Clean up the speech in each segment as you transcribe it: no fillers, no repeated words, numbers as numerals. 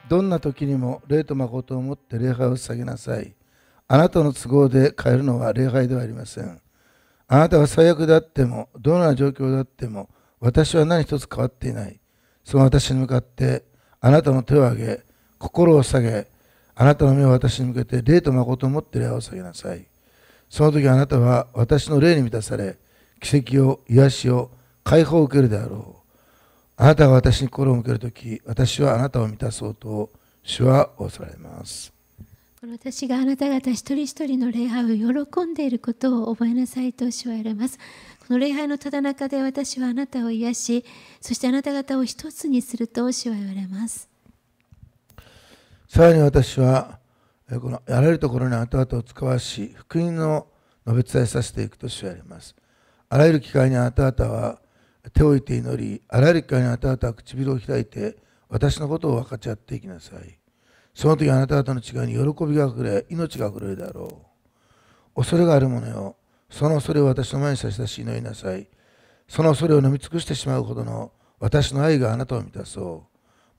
どんな時にも霊と誠をもって礼拝を捧げなさい。あなたの都合で変えるのは礼拝ではありません。あなたが最悪であっても、どのような状況であっても、私は何一つ変わっていない。その私に向かって、あなたの手を挙げ、心を下げ、あなたの目を私に向けて、霊と誠をもって礼拝を捧げなさい。その時あなたは私の霊に満たされ、奇跡を、癒しを、解放を受けるであろう。あなたが私に心を向けるとき、私はあなたを満たそうと、主は仰せられます。 私があなた方一人一人の礼拝を喜んでいることを覚えなさいと主は言われます。この礼拝のただ中で私はあなたを癒し、そしてあなた方を一つにすると主は言われます。 さらに私は、このあらゆるところにあなた方を使わし、福音の述べ伝えさせていくと主は言われます。あらゆる機会にあなた方は手を置いて祈り、あらゆる機会にあなた方は唇を開いて、私のことを分かち合っていきなさい。その時あなた方の違いに喜びがあふれ、命があふれるであろう。恐れがある者よ、その恐れを私の前に差し出し祈りなさい。その恐れを飲み尽くしてしまうほどの私の愛があなたを満たそう。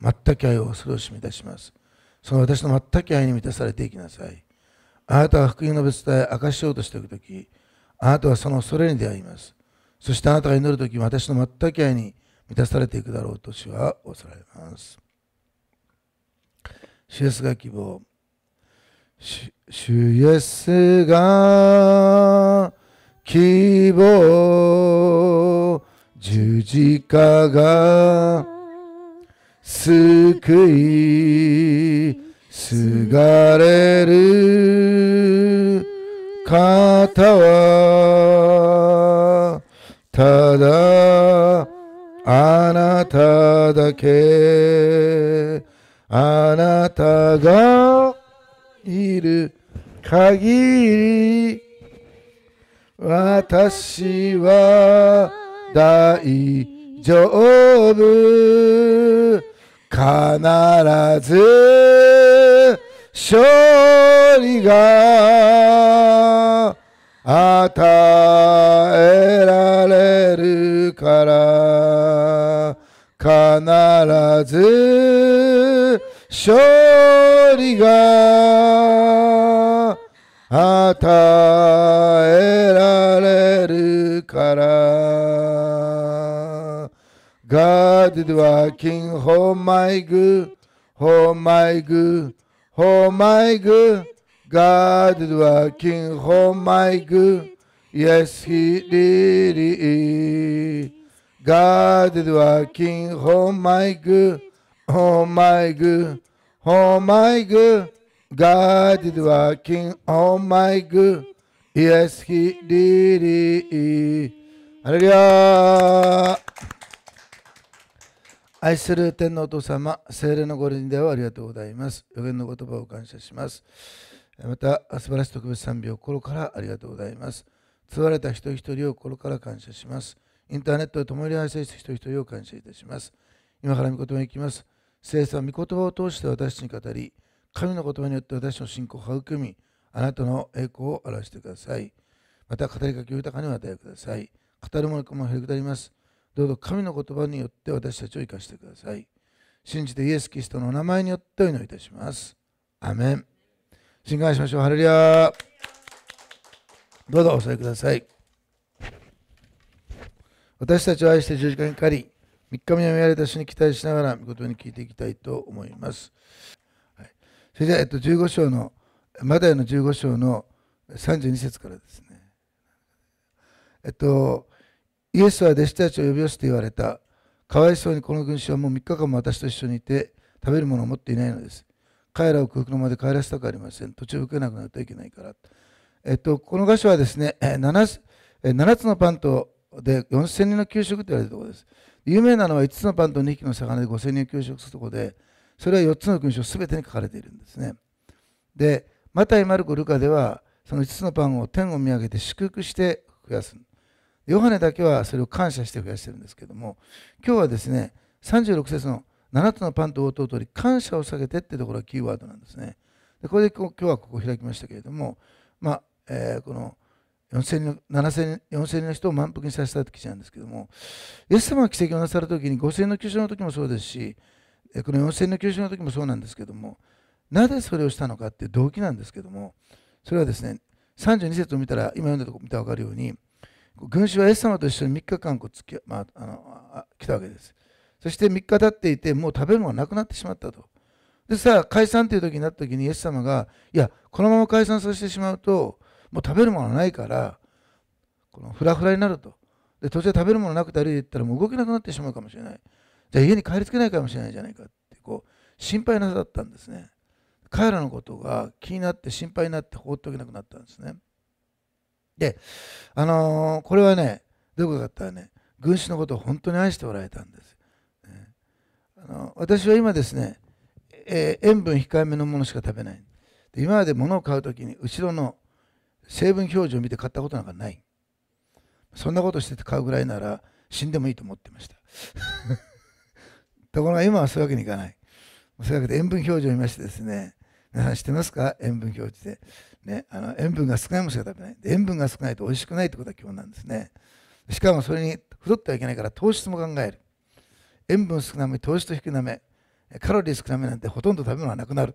全く愛をそれを示し出します。その私の全く愛に満たされていきなさい。あなたは福音の別伝え、明かしようとしていくとき、あなたはその恐れに出会います。そしてあなたが祈るとき、私の全く愛に満たされていくだろうと主は仰せられます。主イエスが希望。主イエスが希望。十字架が救い、すがれる方はただあなただけ。あなたがいる限り私は大丈夫。必ず勝利が与えられるから必ず勝利が与えられるから。God is working for my good, for my good, for my good. God is working for my good. Yes, He really is. God is working for my good, for my good, for my good. God is working on my good. Yes, He really is. ハレルヤ。愛する天のお父様、聖霊のご臨在をありがとうございます。予言の言葉を感謝します。また、素晴らしい特別賛美を心からありがとうございます。継がれた一人一人を心から感謝します。インターネットで共に愛せる人一人を感謝いたします。今から御言葉に行きます。聖さん、御言葉を通して私に語り、神の言葉によって私の信仰を育み、あなたの栄光を表してください。また、語りかけを豊かにお与えください。語るものかもへりくだります。どうぞ神の言葉によって私たちを生かしてください。信じてイエス・キリストのお名前によってお祈りいたします。アメン。信願しましょう。ハレルヤ。どうぞお座りください。私たちを愛して十字架にかかり、3日目に見られた主に期待しながら、御言葉に聞いていきたいと思います。はい、それでは、15章の、マタイの15章の32節からですね。イエスは弟子たちを呼び寄せて言われた。かわいそうにこの群衆はもう3日間も私と一緒にいて食べるものを持っていないのです。彼らを空腹のままで帰らせたくありません。途中受けなくなるといけないから。この箇所はですね、7つのパンとで4000人の給食と言われるところです。有名なのは5つのパンと2匹の魚で5000人を給食するところで、それは4つの群衆すべてに書かれているんですね。で、マタイ、マルコ、ルカではその5つのパンを天を見上げて祝福して増やす。ヨハネだけはそれを感謝して増やしてるんですけども、今日はですね、36節の7つのパンと応答を取り、感謝を下げてってところがキーワードなんですね。でこれで今日はここを開きましたけれども、この4000人の人を満腹にさせた時なんですけども、イエス様が奇跡をなさるときに5000の給食の時もそうですし、 この4000の吸収の時もそうなんですけども、なぜそれをしたのかっていう動機なんですけども、それはですね、32節を見たら、今読んだところ見たら分かるように、群衆はイエス様と一緒に3日間来たわけです。そして3日経っていて、もう食べるのがなくなってしまったと。でさあ、解散という時になった時に、イエス様が、いや、このまま解散させてしまうと、もう食べるものがないから、このフラフラになると。で、途中で食べるものなくて歩いていったら、もう動けなくなってしまうかもしれない。じゃあ家に帰りつけないかもしれないじゃないかって、心配なさだったんですね。彼らのことが気になって心配になって放っておけなくなったんですね。で、これはね、どういうことかって言ったらね、群衆のことを本当に愛しておられたんです。私は今ですね、塩分控えめのものしか食べない。で、今まで物を買うときに後ろの成分表示を見て買ったことなんかない。そんなことしてて買うぐらいなら死んでもいいと思ってました。ところが今はそういうわけにいかない。そういうわけで塩分表示を見ましてですね、皆さん知ってますか？塩分表示で。ね、塩分が少ないものしか食べない。で、塩分が少ないと美味しくないってことは基本なんですね。しかもそれに太ってはいけないから糖質も考える。塩分少なめ、糖質低なめ、カロリー少なめなんてほとんど食べ物がなくなる。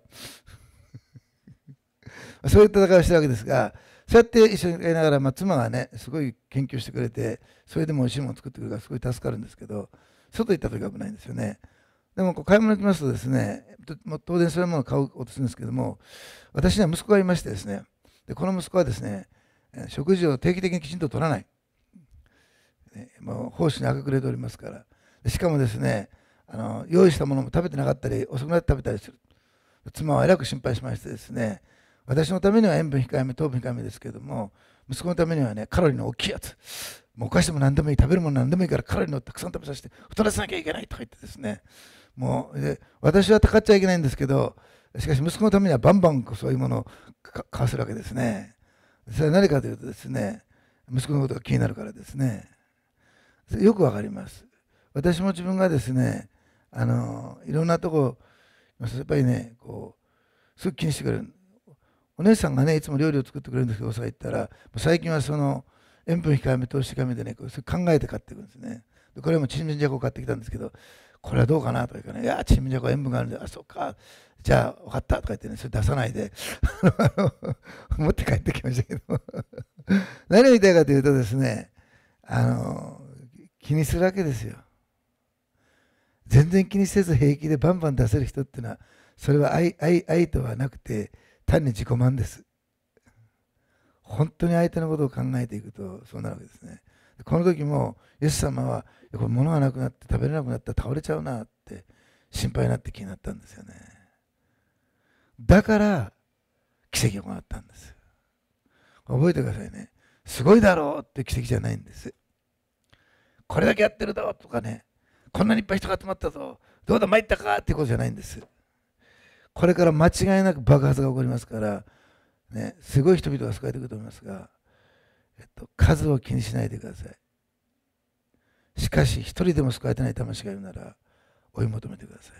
そういう戦いをしたわけですが、そうやって一緒にやりながら、妻がね、すごい研究してくれて、それでも美味しいものを作ってくれるからすごい助かるんですけど、外行った時は危ないんですよね。でも買い物に行きますとですね、当然そういうものを買おうとするんですけども、私には息子がいましてですね、でこの息子はですね、食事を定期的にきちんと取らない。もう奉仕に明くれておりますから。しかもですね、用意したものも食べてなかったり、遅くなって食べたりする。妻はえらく心配しましてですね、私のためには塩分控えめ、糖分控えめですけども、息子のためにはね、カロリーの大きいやつ、もうお菓子でも何でもいい、食べるもの何でもいいからカロリーのたくさん食べさせて太らせなきゃいけないとか言ってですね、もうで私はたかっちゃいけないんですけど、しかし息子のためにはバンバンそういうものを買わせるわけですね。それは何かというとですね、息子のことが気になるからですね。よくわかります。私も自分がですね、いろんなとこ、やっぱりね、すぐ気にしてくれる。お姉さんがね、いつも料理を作ってくれるんですけど、さ言ったら、最近はその塩分控えめ、糖質控えめでね、それ考えて買っていくんですね。でこれもちんじゃこを買ってきたんですけど、これはどうかなとか言うからね、いや、ちんじゃこは塩分があるんで、あ、そうか、じゃあ分かったとか言ってね、それ出さないで持って帰ってきましたけど何を言いたいかというとですね、気にするわけですよ。全然気にせず平気でバンバン出せる人っていうのは、それは愛とはなくて、単に自己満です。本当に相手のことを考えていくと、そうなるわけですね。この時も、イエス様は、これ物がなくなって食べれなくなったら倒れちゃうなって心配になって気になったんですよね。だから、奇跡を行ったんです。覚えてくださいね。すごいだろうって奇跡じゃないんです。これだけやってるぞとかね、こんなにいっぱい人が集まったぞ、どうだ参ったかっていうことじゃないんです。これから間違いなく爆発が起こりますから、ね、すごい人々が救われてくると思いますが、数を気にしないでください。しかし、一人でも救われてない魂がいるなら、追い求めてください。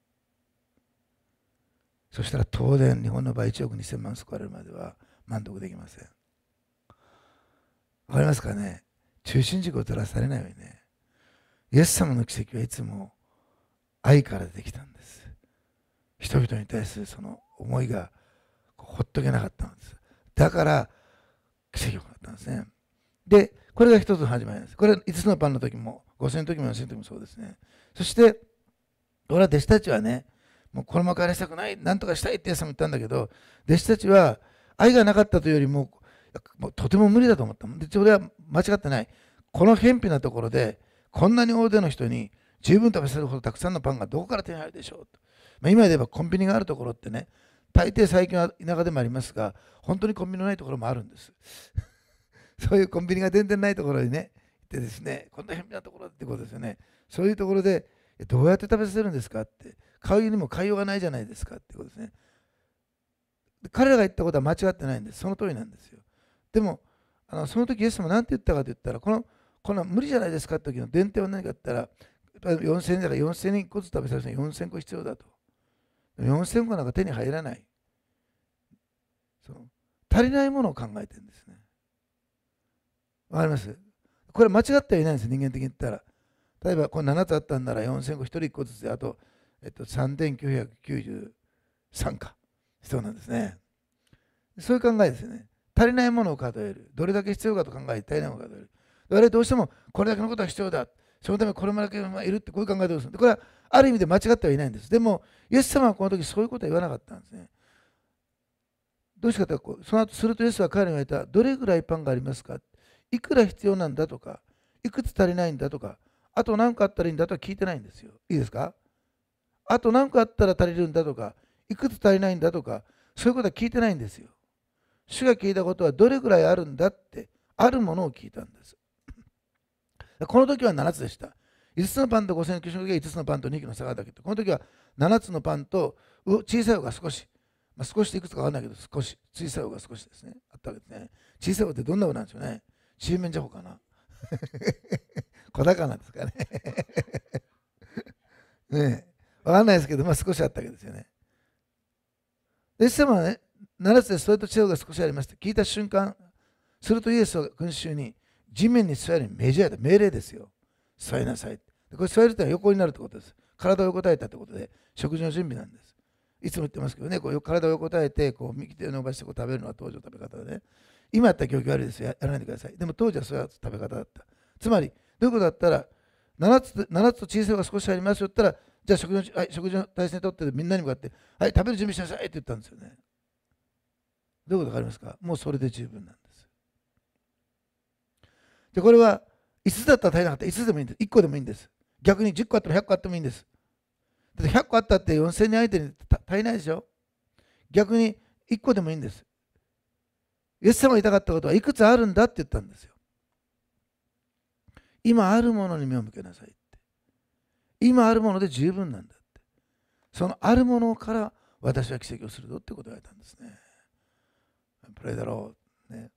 そしたら当然、日本の場合1億2000万救われるまでは満足できません。わかりますかね？中心軸を取らされないようにね。イエス様の奇跡はいつも愛から出てきたんです。人々に対するその思いがほっとけなかったんです。だから奇跡を行ったんですね。で、これが一つの始まりです。これは5つのパンの時も、5000の時も4000の時もそうですね。そして、俺は弟子たちはね、もうこのまま帰らせたくない、なんとかしたいってイエス様言ったんだけど、弟子たちは愛がなかったというよりも、とても無理だと思った。で、それは間違ってない。この偏僻なところで、こんなに大勢の人に十分食べさせるほどたくさんのパンがどこから手に入るでしょうと。今で言えばコンビニがあるところってね、大抵最近は田舎でもありますが、本当にコンビニのないところもあるんです。そういうコンビニが全然ないところにね、行ってですね、こんな偏僻なところってことですよね。そういうところで、どうやって食べさせるんですかって、買うにも買いようがないじゃないですかってことですね。彼らが言ったことは間違ってないんです。その通りなんですよ。でも、その時イエス様何て言ったかと言ったら、この無理じゃないですかって時の伝点は何かって言ったら、4000人だから4000人個ずつ食べさせるのに4000個必要だと。4000個なんか手に入らない。足りないものを考えてるんですね。わかります？これ間違ってはいないんです、人間的に言ったら。例えば、これ7つあったんなら4000個1人1個ずつで、あと、 3993か必要なんですね。そういう考えですよね。足りないものを数える。どれだけ必要かと考えて足りないものを数える。我々どうしてもこれだけのことは必要だ。そのためにこれだけいるってこういう考え方をする。これはある意味で間違ってはいないんです。でも、イエス様はこの時そういうことは言わなかったんですね。どうしてかというと、その後するとイエスは彼に言われた。どれぐらいパンがありますか、いくら必要なんだとか、いくつ足りないんだとか、あと何個あったらいいんだとは聞いてないんですよ。いいですか？あと何個あったら足りるんだとか、いくつ足りないんだとか、そういうことは聞いてないんですよ。主が聞いたことはどれぐらいあるんだって、あるものを聞いたんです。この時は7つでした。5つのパンと5000の給食が5つのパンと2匹の魚だけと。この時は7つのパンと小さい方が少し、少しでいくつかわかんないけど、少し、小さい方が少しですね。あったわけですね。小さい方ってどんな方なんでしょうね。ちりめんじゃこかな。小魚ですかね。ねえ、わかんないですけど、少しあったわけですよね。イエス様はね、7つでそれと違うが少しありました。聞いた瞬間、するとイエスは群衆に地面に座る命令ですよ。座りなさい。これ座るというのは横になるということです。体を横たえたということで、食事の準備なんです。いつも言ってますけどね、体を横たえて、右手を伸ばして食べるのは当時の食べ方でね。今やったら教育悪いですよ。やらないでください。でも当時はそういう食べ方だった。つまり、どういうことだったら、7つと小さいが少しありますよって言ったら、じゃあ食事の体制にとってみんなに向かって、はい、食べる準備しなさいって言ったんですよね。どういうことか分かりますか？もうそれで十分なんです。で、これは5つだったら足りなかったら5つでもいいんです。1個でもいいんです。逆に10個あったら100個あってもいいんです。だって100個あったって4000人相手に足りないでしょ。逆に1個でもいいんです。イエス様が言いたかったことはいくつあるんだって言ったんですよ。今あるものに目を向けなさいって。今あるもので十分なんだって。そのあるものから私は奇跡をするぞってことを言われたんですね。プレイだろう。ね。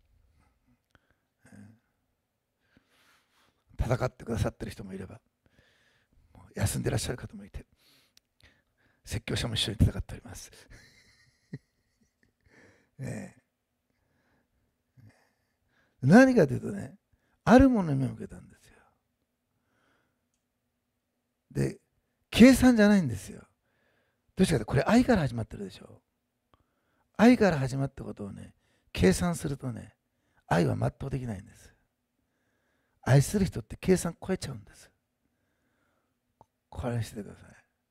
戦ってくださってる人もいれば、休んでいらっしゃる方もいて、説教者も一緒に戦っております。ね、何かというとね、あるものに目を向けたんですよ。で、計算じゃないんですよ。どうしてかってこれ愛から始まってるでしょ。愛から始まったことをね、計算するとね、愛は全うできないんです。愛する人って計算超えちゃうんです。これにしてください。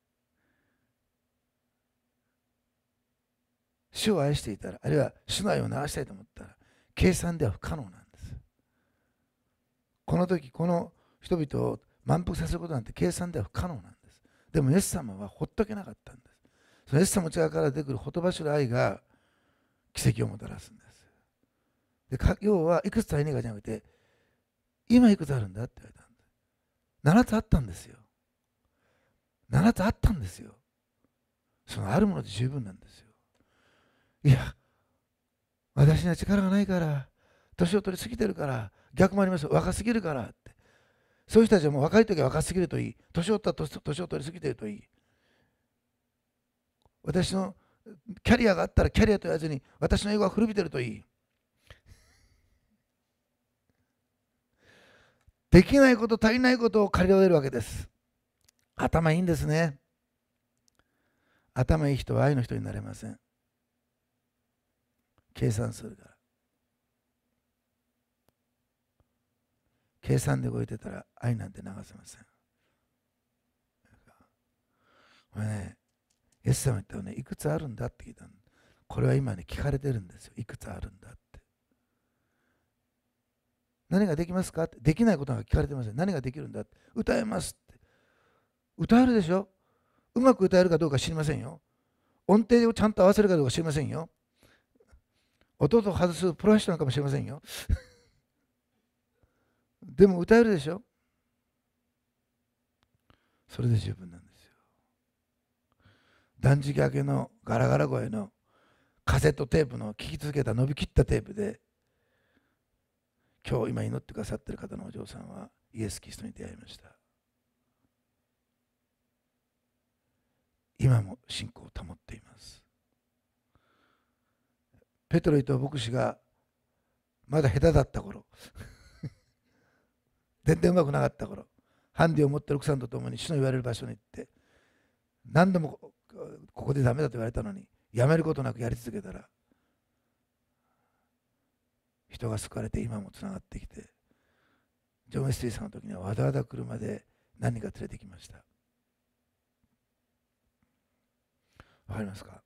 主を愛していたら、あるいは主の愛を流したいと思ったら、計算では不可能なんです。この時、この人々を満腹させることなんて計算では不可能なんです。でもイエス様はほっとけなかったんです。そのイエス様の力から出てくるほとばしる愛が奇跡をもたらすんです。で、要はいくつ足りないかじゃなくて、今いくつあるんだって言われたんです。7つあったんですよ。7つあったんですよ。そのあるもので十分なんですよ。いや、私には力がないから、年を取りすぎてるから、逆もありますよ。若すぎるからって。そういう人たちはもう若い時は若すぎるといい。年を取りすぎてるといい。私のキャリアがあったらキャリアと言わずに、私の英語が古びてるといい。できないこと、足りないことを借り終えるわけです。頭いいんですね。頭いい人は愛の人になれません。計算するから。計算で動いてたら愛なんて流せません。これね、イエス様言ったらね、いくつあるんだって聞いたの。これは今ね、聞かれてるんですよ。いくつあるんだって。何ができますかって。できないことが聞かれてません。何ができるんだって。歌えますって。歌えるでしょ。うまく歌えるかどうか知りませんよ。音程をちゃんと合わせるかどうか知りませんよ。音を外すプロフェッショナルかもしれませんよ。でも歌えるでしょ。それで十分なんですよ。断食明けのガラガラ声のカセットテープの聴き続けた伸びきったテープで、今日今祈ってくださっている方のお嬢さんはイエス・キリストに出会いました。今も信仰を保っています。ペトロと牧師がまだ下手だった頃全然うまくなかった頃、ハンディを持ってる奥さんと共に主の言われる場所に行って、 何度もここでダメだと言われたのにやめることなくやり続けたら、人が救われて今もつながってきて、ジョン・ウェスリーさんの時にはわざわざ車で何人か連れてきました。わかりますか？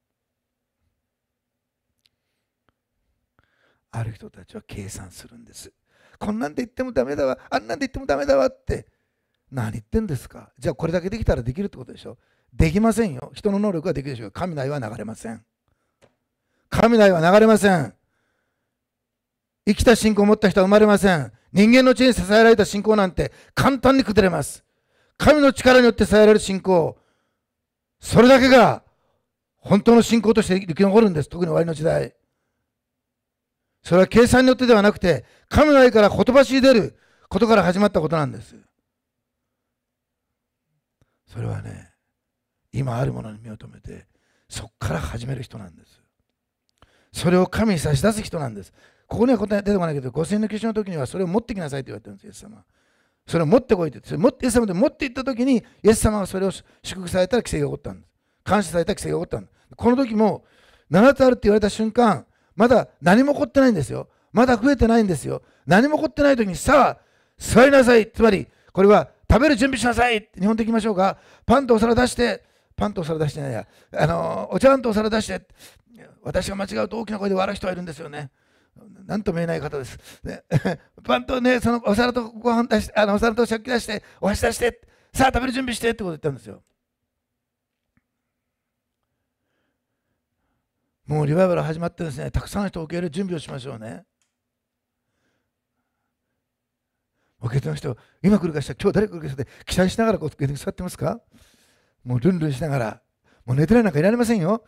ある人たちは計算するんです。こんなんで言ってもダメだわ、あんなんで言ってもダメだわって。何言ってんですか？じゃあこれだけできたらできるってことでしょ？できませんよ。人の能力はできるでしょう。神の愛は流れません。神の愛は流れません。生きた信仰を持った人は生まれません。人間の知恵に支えられた信仰なんて簡単に崩れます。神の力によって支えられる信仰、それだけが本当の信仰として生き残るんです。特に終わりの時代。それは計算によってではなくて、神の愛からほとばしり出ることから始まったことなんです。それはね、今あるものに目を留めて、そこから始める人なんです。それを神に差し出す人なんです。ここには答え出てこないけど、5000の基準の時にはそれを持ってきなさいと言われてるんです、イエス様。それを持ってこいって、イエス様で持っていった時に、イエス様がそれを祝福されたら奇跡が起こったんです。感謝された奇跡が起こったんです。この時も、7つあるって言われた瞬間、まだ何も起こってないんですよ。まだ増えてないんですよ。何も起こってない時に、さあ、座りなさい。つまり、これは食べる準備しなさい。日本でいきましょうか。パンとお皿出して、パンとお皿出してないや、お茶碗とお皿出して、私が間違うと大きな声で笑う人がいるんですよね。なんとも言えない方です。ね、パンとね、そのお皿とご飯出して、お皿と食器出して、お箸出して、さあ食べる準備してってこと言ったんですよ。もうリバイバル始まってですね、たくさんの人を受け入れる準備をしましょうね。受け手の人、今来るかしら、今日誰来るかしらで期待しながらこう受け手に座ってますか？もうルンルンしながら、もう寝てないなんかいられませんよ。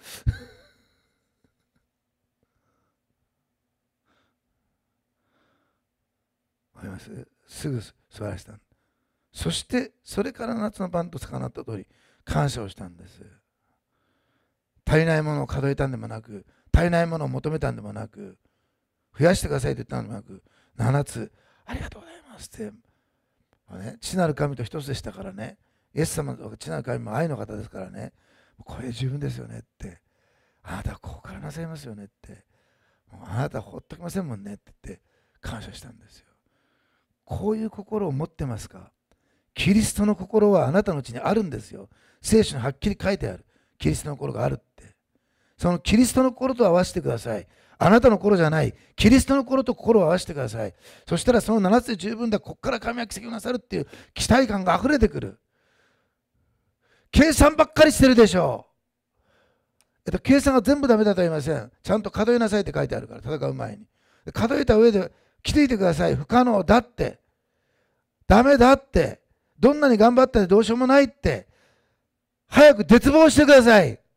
わかります？すぐ座らせた。そして、それから夏のパンと魚と通り、感謝をしたんです。足りないものを数えたんでもなく、足りないものを求めたんでもなく、増やしてくださいと言ったんでもなく、7つ、ありがとうございますって、ね、父なる神と一つでしたからね、イエス様と父なる神も愛の方ですからね、これで十分ですよねって、あなたはここからなさいますよねって、もうあなたはほっときませんもんねって言って感謝したんですよ。こういう心を持ってますか？キリストの心はあなたのうちにあるんですよ。聖書にはっきり書いてある。キリストの心があるって。そのキリストの心と合わせてください。あなたの心じゃない。キリストの心と心を合わせてください。そしたらその7つで十分だ。ここから神は奇跡をなさるっていう期待感があふれてくる。計算ばっかりしてるでしょう。計算が全部ダメだとは言いません。ちゃんと数えなさいって書いてあるから、戦う前に。数えた上で気づいてください。不可能だって。ダメだって。どんなに頑張ったってどうしようもないって。早く絶望してください。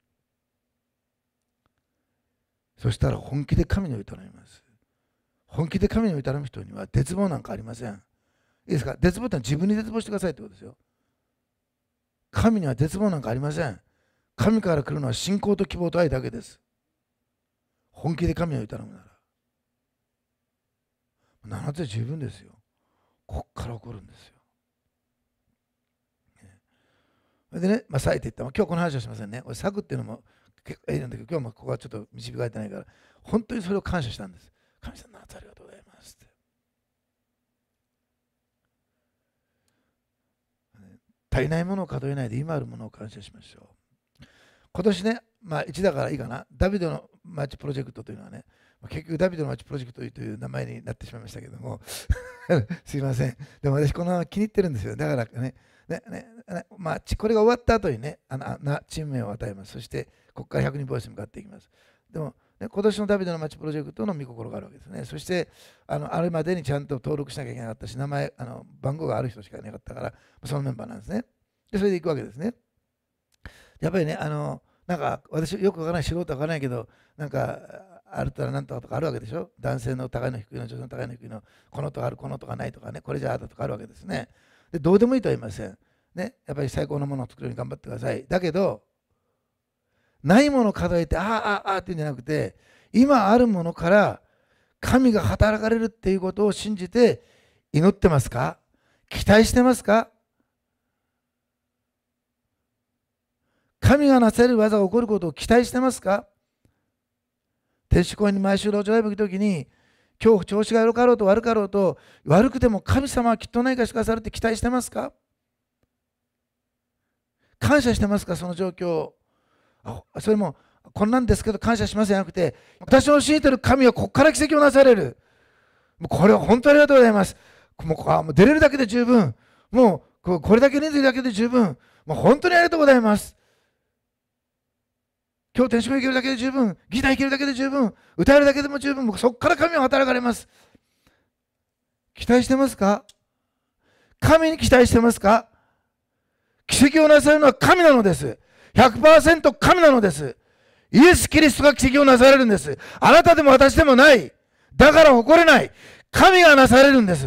そしたら本気で神に委ねます。本気で神に委む人には絶望なんかありません。いいですか？絶望ってのは自分に絶望してくださいってことですよ。神には絶望なんかありません。神から来るのは信仰と希望と愛だけです。本気で神を委むなら。7つで十分ですよ。こっから起こるんですよ。でね、さえていった。今日この話はしませんね。策っていうのも結構いいんだけど、今日もここはちょっと導かれてないから、本当にそれを感謝したんです。神様、7つありがとうございますって。足りないものを数えないで今あるものを感謝しましょう。今年ね、1だからいいかな、ダビデの町プロジェクトというのはね、結局ダビデの町プロジェクトという名前になってしまいましたけどもすいません。でも私このまま気に入ってるんですよ。だからね、これが終わった後にね、チーム名を与えます。そしてここから100人ボイスに向かっていきます。でも、ね、今年のダビデの町プロジェクトの御心があるわけですね。そしてあれまでにちゃんと登録しなきゃいけなかったし、名前番号がある人しかいなかったから、そのメンバーなんですね。でそれで行くわけですね。やっぱりね、なんか私よくわからない、素人わからないけど、なんかあるったらなんとかとかあるわけでしょ。男性の高いの低いの、女性の高いの低いの、このとかある、このとかないとかね、これじゃあだとかあるわけですね。でどうでもいいとは言いません。ね、やっぱり最高のものを作るように頑張ってください。だけど、ないものを数えて、っていうんじゃなくて、今あるものから神が働かれるっていうことを信じて祈ってますか？期待してますか？ 神がなされる技が起こることを期待してますか？天使公園に毎週路上ライブ行くときに、今日調子が良かろうと悪かろうと、悪くても神様はきっと何かしてくださるって期待してますか？感謝してますか？その状況。それもこんなんですけど感謝しますじゃなくて、私の信じてる神はここから奇跡をなされる。もうこれは本当にありがとうございます。もう出れるだけで十分。もうこれだけ人数だけで十分。もう本当にありがとうございます。今日天使も行けるだけで十分。ギター行けるだけで十分。歌えるだけでも十分。もうそこから神は働かれます。期待してますか？神に期待してますか？奇跡をなされるのは神なのです。100% 神なのです。イエス・キリストが奇跡をなされるんです。あなたでも私でもない。だから誇れない。神がなされるんです。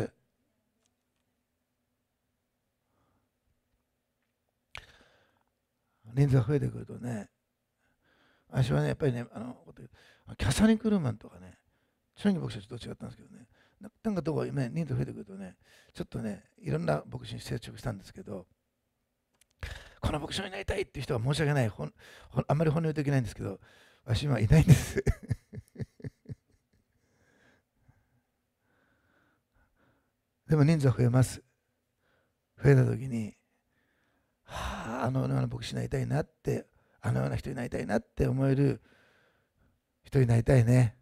人数が増えてくるとね、私はね、やっぱりね、キャサリン・クルーマンとかね、正直牧師はちょっと違ったんですけどね、なんかどこね、人数増えてくるとね、ちょっとね、いろんな牧師に接触したんですけど、この牧師になりたいっていう人は申し訳ない、あんまり本音できないんですけど、私はいないんです。でも人数は増えます。増えたときに、あのような牧師になりたいなって、あのような人になりたいなって思える人になりたいね。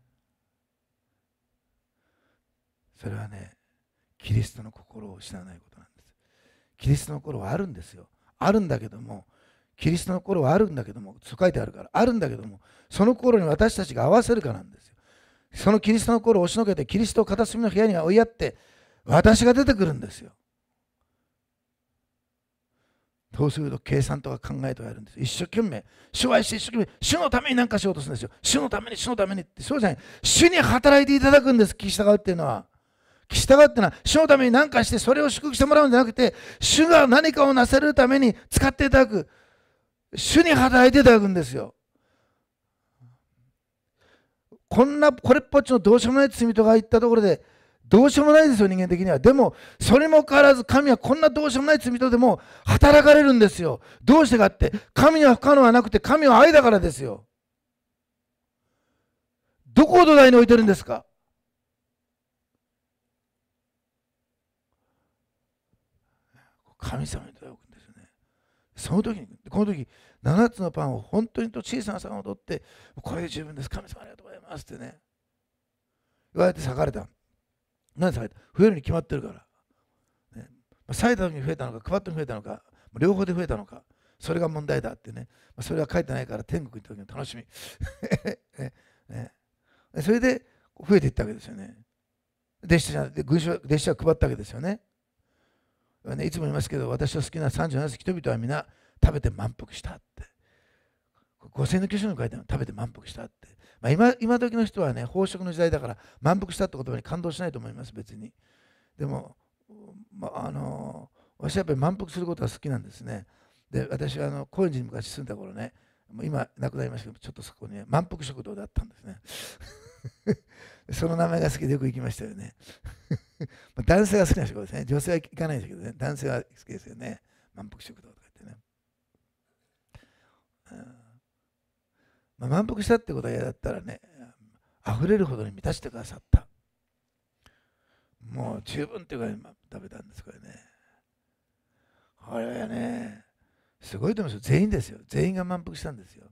それはね、キリストの心を失わないことなんです。キリストの心はあるんですよ。あるんだけども、キリストの心はあるんだけども、そう書いてあるから、あるんだけども、その心に私たちが合わせるかなんですよ。そのキリストの心を押しのけて、キリストを片隅の部屋に追いやって、私が出てくるんですよ。そうすると計算とか考えとかやるんです。一生懸命、主を愛して一生懸命、主のために何かしようとするんですよ。主のために、主のためにって、そうじゃない。主に働いていただくんです、聞き従うっていうのは。聞き従うっていうのは、主のために何かして、それを祝福してもらうんじゃなくて、主が何かをなされるために使っていただく。主に働いていただくんですよ。これっぽっちのどうしようもない罪とか言ったところで、どうしようもないですよ、人間的には。でも、それも変わらず、神はこんなどうしようもない罪とでも働かれるんですよ。どうしてかって、神には不可能はなくて、神は愛だからですよ。どこを土台に置いてるんですか？神様に土台を置くんですよね。その時に、この時、7つのパンを本当にと小さな魚を取って、これで十分です。神様ありがとうございますってね。言われて裂かれた。なんで裂かれた？増えるに決まってるから。ね、裂いた時に増えたのか、配った時に増えたのか、両方で増えたのか、それが問題だってね。それは書いてないから天国に行った時の楽しみ。ね、それで増えていったわけですよね。弟子は配ったわけですよね。いつも言いますけど、私の好きな37世人々は皆食べて満腹したって。5000の巨匠に書いてあるの、食べて満腹したって。今時の人はね、飽食の時代だから満腹したって言葉に感動しないと思います、別に。でも、私はやっぱり満腹することが好きなんですね。で、私は高円寺に昔住んだ頃ね、もう今亡くなりましたけど、ちょっとそこにね、満腹食堂だったんですね。その名前が好きでよく行きましたよね。男性が好きな仕事ですね。女性は行かないですけどね、男性は好きですよね。満腹食堂とか言ってね。満腹したってことは嫌だったらね、溢れるほどに満たしてくださった。もう十分っていうぐらい食べたんです、これね。これはね、すごいと思いますよ。全員ですよ。全員が満腹したんですよ。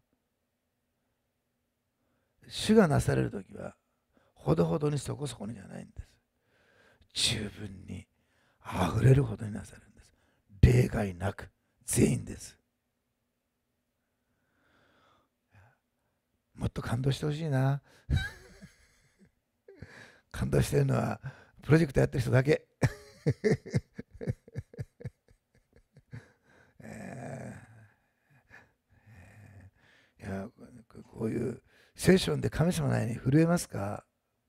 主がなされるときは、ほどほどにそこそこにじゃないんです。十分に溢れるほどになされるんです。例外なく、全員です。もっと感動してほしいな。感動してるのは、プロジェクトやってる人だけ。いや、こういう聖書で神様の前に震えますか？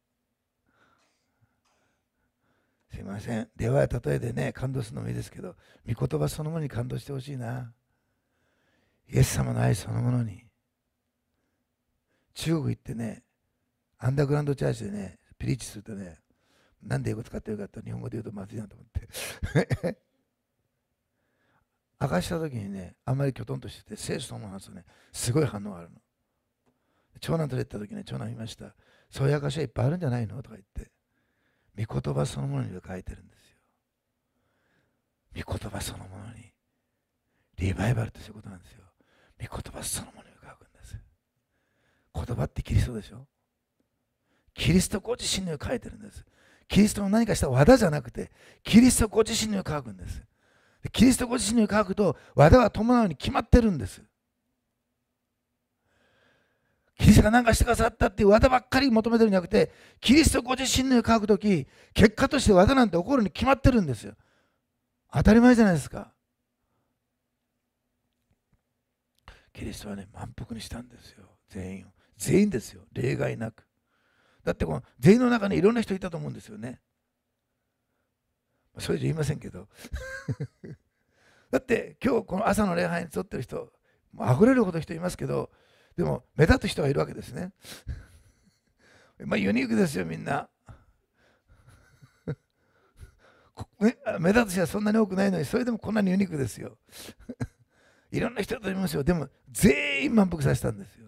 すいません。出会い例えでね、感動するのもいいですけど、御言葉そのものに感動してほしいな。イエス様の愛そのものに。中国行ってね、アンダーグラウンドチャーチでね、ピリッチするとね、なんで英語使ってるかって日本語で言うとまずいなと思って。 明かした時にね、あんまりきょとんとしてて、聖書の話とね、すごい反応があるの。長男と言った時ね、長男言いました。そういう証はいっぱいあるんじゃないのとか言って、御言葉そのものに書いてるんですよ。御言葉そのものに。リバイバルということなんですよ。御言葉そのものに書くんです。言葉ってキリストでしょ。キリストご自身に書いてるんです。キリストの何かした技じゃなくて、キリストご自身に書くんです。キリストご自身に書くと、技は伴うに決まってるんです。キリストが何かしてくださったっていう技ばっかり求めてるんじゃなくて、キリストご自身に書くとき、結果として技なんて起こるに決まってるんですよ。当たり前じゃないですか。キリストはね、満腹にしたんですよ。全員を。全員ですよ。例外なく。だってこの全員の中にいろんな人いたと思うんですよね。それ以上言いませんけど。だって今日この朝の礼拝に集ってる人、あふれるほど人いますけど、でも目立つ人がいるわけですね。まあユニークですよ、みんな。目立つ人はそんなに多くないのに、それでもこんなにユニークですよ。いろんな人だと思いますよ。でも全員満腹させたんですよ。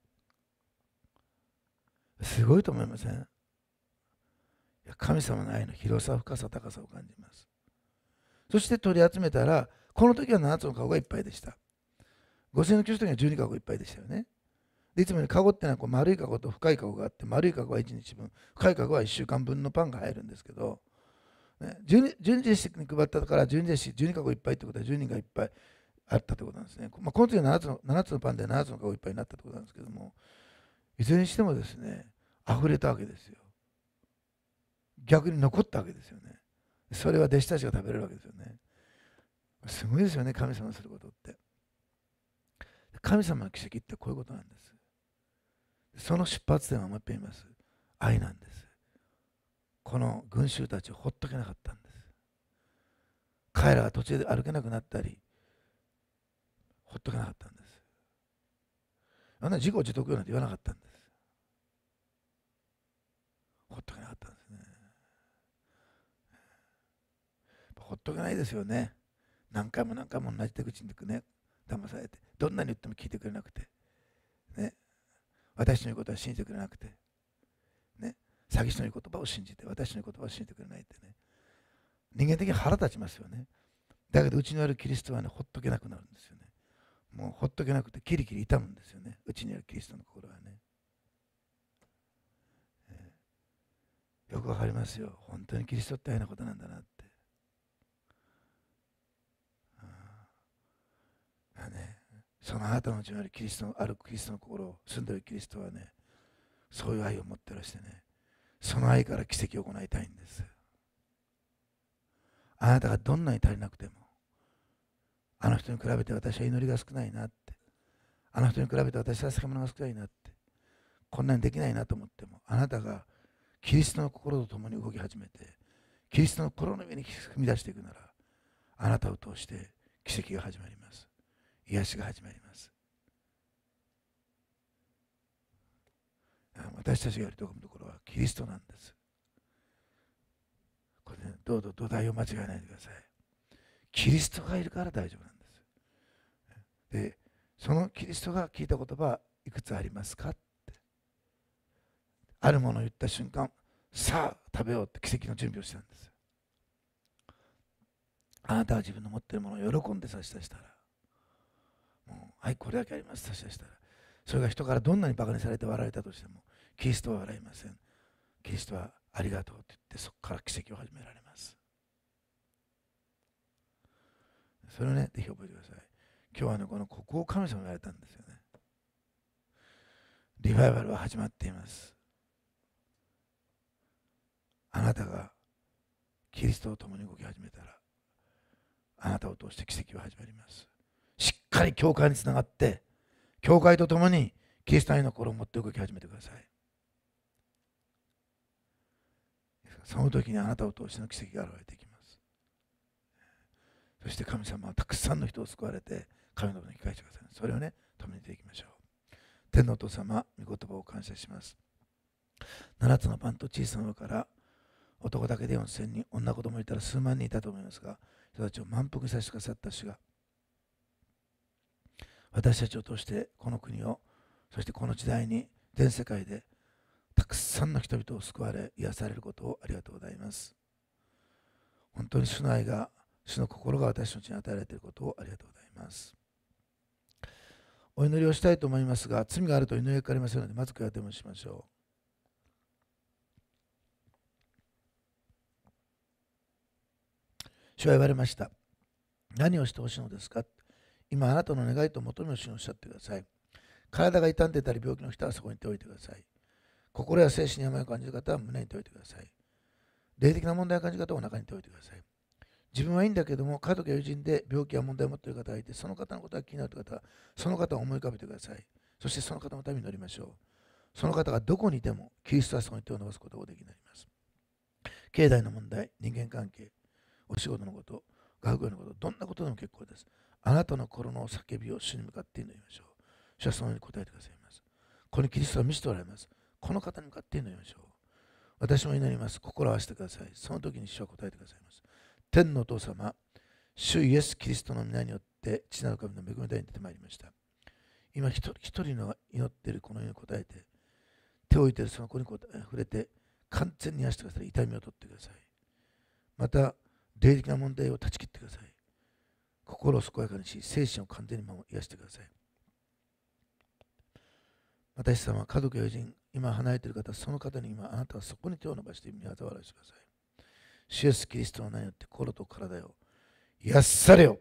すごいと思いません？神様の愛の広さ、深さ、高さを感じます。そして取り集めたら、この時は7つのカゴがいっぱいでした。5000の教師の時は12カゴいっぱいでしたよね。でいつもよりカゴってのはこう丸いカゴと深いカゴがあって、丸いカゴは1日分、深いカゴは1週間分のパンが入るんですけど、ね、12日に配ったから12日12カゴいっぱいってことは10人がいっぱいあったってことなんですね。この時は7つのパンで7つのカゴいっぱいになったってことなんですけども、いずれにしてもですね、溢れたわけですよ。逆に残ったわけですよね。それは弟子たちが食べれるわけですよね。すごいですよね、神様のすることって。神様の奇跡ってこういうことなんです。その出発点はもう一遍言います。愛なんです。この群衆たちをほっとけなかったんです。彼らが途中で歩けなくなったり、ほっとけなかったんです。あんな自業自得よなんて言わなかったんです。ほっとけなかったんですね。ほっとけないですよね。何回も何回も同じ手口にね、騙されて、どんなに言っても聞いてくれなくて、ね、私の言うことは信じてくれなくて、ね、詐欺師の言う言葉を信じて、私の言葉を信じてくれないってね、人間的に腹立ちますよね。だけど、うちにあるキリストはね、ほっとけなくなるんですよね。もうほっとけなくて、キリキリ痛むんですよね。うちにあるキリストの心はね。よくわかりますよ。本当にキリストって愛なことなんだなって。そのあなたのうちにあるキリストの心を住んでいるキリストはね、そういう愛を持ってらしてね、その愛から奇跡を行いたいんです。あなたがどんなに足りなくても、あの人に比べて私は祈りが少ないなって、あの人に比べて私は捧げ物が少ないなって、こんなにできないなと思っても、あなたがキリストの心と共に動き始めて、キリストの心の上に踏み出していくなら、あなたを通して奇跡が始まります。癒しが始まります。私たちがやるところのところはキリストなんです。これね、どうぞ土台を間違えないでください。キリストがいるから大丈夫なんです。で、そのキリストが聞いた言葉いくつありますかって。あるものを言った瞬間、さあ食べようって奇跡の準備をしたんです。あなたは自分の持っているものを喜んで差し出したら、はい、これだけあります、差し出したら。それが人からどんなにバカにされて笑われたとしても、キリストは笑いません。キリストはありがとうと言って、そこから奇跡を始められます。それをね、ぜひ覚えてください。今日はね、ここを神様に言われたんですよね。リバイバルは始まっています。あなたがキリストと共に動き始めたら、あなたを通して奇跡は始まります。しっかり教会につながって、教会と共にキリスト愛の心を持って動き始めてください。その時にあなたを通しての奇跡が現れていきます。そして神様はたくさんの人を救われて、神のことに帰してください。それをね、共にしていきましょう。天のお父様、御言葉を感謝します。7つのパンと小さなのから男だけで4000人、女子供いたら数万人いたと思いますが、人たちを満腹にさせてくださった主が、 私たちを通してこの国を、そしてこの時代に全世界でたくさんの人々を救われ癒されることをありがとうございます。本当に主の愛が、主の心が私たちに与えられていることをありがとうございます。お祈りをしたいと思いますが、罪があると祈りがかかりませんので、まず悔い改めをしましょう。主は言われました。何をしてほしいのですか。今あなたの願いと求めを主におっしゃってください。体が痛んでいたり病気の人はそこに手を置いてください。心や精神に病を感じる方は胸に手を置いてください。霊的な問題を感じる方はお腹に手を置いてください。自分はいいんだけども、家族や友人で病気や問題を持っている方がいて、その方のことが気になる方は、その方を思い浮かべてください。そしてその方のために祈りましょう。その方がどこにいても、キリストはそこに手を伸ばすことができになります。経済の問題、人間関係、お仕事のこと、学業のこと、どんなことでも結構です。あなたの心の叫びを主に向かって祈りましょう。主はそのように答えてくださいます。ここにキリストは見せておられます。この方に向かって祈りましょう。私も祈ります。心を合わせてください。その時に主は答えてくださいます。天のお父様、主イエス・キリストの皆によって父なる神の恵みの台に出てまいりました。今一人一人の祈っているこのように答えて、手を置いているその子に触れて、完全に癒してください。痛みを取ってください。また、霊的な問題を断ち切ってください。心を健やかにし、精神を完全に癒してください。私様、家族や友人、今離れている方、その方に今、あなたはそこに手を伸ばして見業を表してください。主イエスキリストの名によって心と体を癒されよ。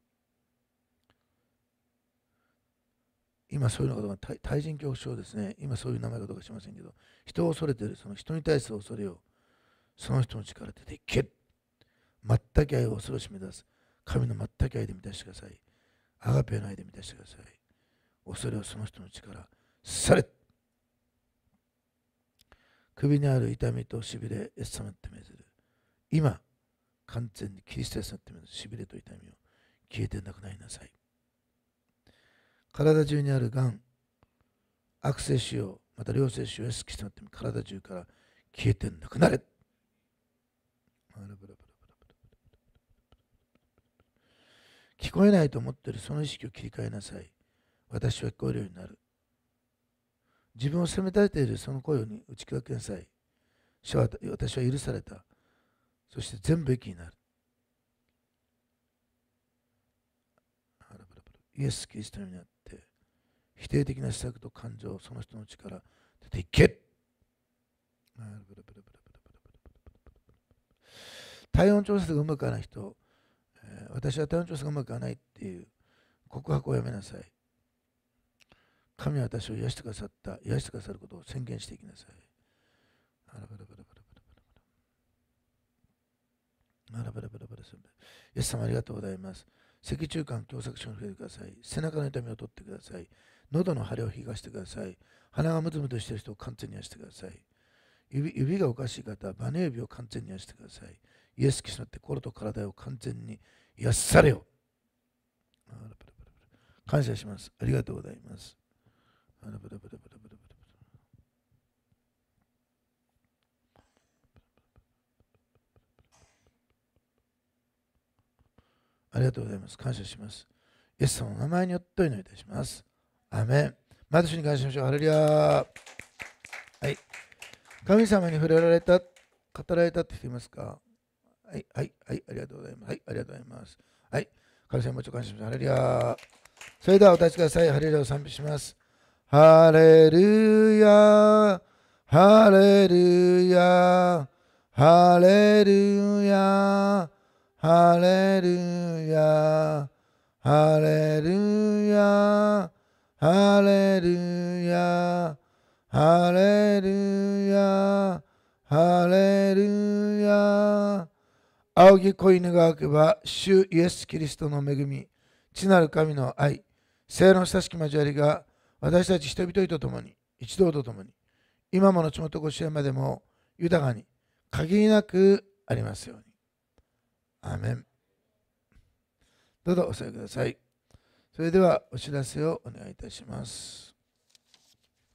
今そういうことが対人恐怖症ですね。今そういう名前かどうかしませんけど、人を恐れている、その人に対する恐れを、その人の力で出ていけ。全く愛を恐ろしめ出す。神の全く愛で満たしてください。アガペの愛で満たしてください。恐れをその人の力、され。首にある痛みとしびれ、イエス様って命ずる。今、完全にキリストイエス様って命ずるしびれと痛みを消えてなくなりなさい。体中にあるがん、悪性腫瘍、また良性腫瘍、イエスキリストって体中から消えてなくなれ。聞こえないと思っているその意識を切り替えなさい。私は聞こえるようになる。自分を責め立てているその声に打ち砕けなさい。私は許された。そして全部益になる。イエス・キリストになって、否定的な施策と感情、その人の力、出ていけ。体温調節がうまくいかない人、私は体温調節がうまくいかないっていう告白をやめなさい。神は私を癒してくださった、癒してくださることを宣言していきなさい。イエス様ありがとうございます。脊柱管狭窄症に触れてください。背中の痛みを取ってください。喉の腫れを引かしてください。鼻がムズムズしている人を完全に癒してください。指がおかしい方はバネ指を完全に癒してください。イエス・キリストによって心と体を完全に癒されよ。感謝します。ありがとうございます。ありがとうございます。感謝します。イエス様の名前によってお祈りいたします。アメン。まず主に感謝しましょう。ハレルヤ。はい。神様に触れられた、語られたって人いますか？はい、はい、はい、ありがとうございます。はい、ありがとうございます。はい、神様もちろん感謝します。ハレルヤ。それではお立ちください。ハレルヤを賛美します。ハレルヤ、ハレルヤ、ハレルヤ、ハレルヤ、ハレルヤ、ハレルヤ、ハレルヤ、ハレルヤ。仰ぎ子犬が開けば、主イエス・キリストの恵み、父なる神の愛、聖の親しき交わりが、私たち人々と共に、一同と共に、今ものちもとこしえまでも豊かに、限りなくありますように。アーメン。どうぞお座りください。それではお知らせをお願いいたします。